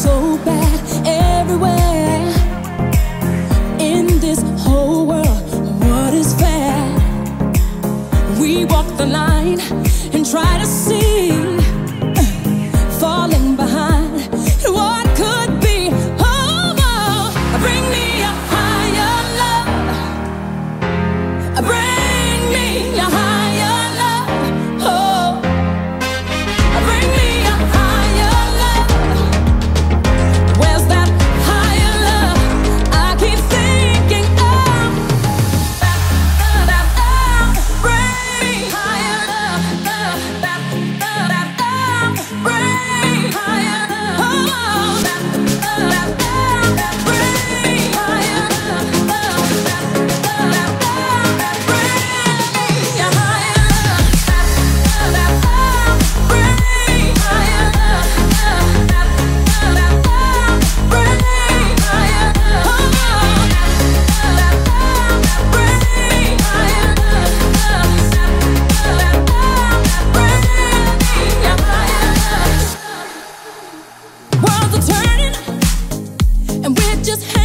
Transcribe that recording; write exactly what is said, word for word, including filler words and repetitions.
so bad everywhere in this whole world. What is fair? We walk the line and try to see, falling behind what could be. Oh, oh, bring me a higher love. Bring me a higher love. Oh, bring me a higher love. Where's that higher love? I keep thinking of that, that, that. Bring me higher love. That, that, that. Bring me higher love. Oh, that, that, that. Bring me higher love. That, that, that. Bring me a higher love. That, that, that. Bring me higher love. That, that, that. Bring me higher love. Oh, that, that, that. Bring me higher love. That, that, that. Bring me a higher love. Worlds are turning, and we're just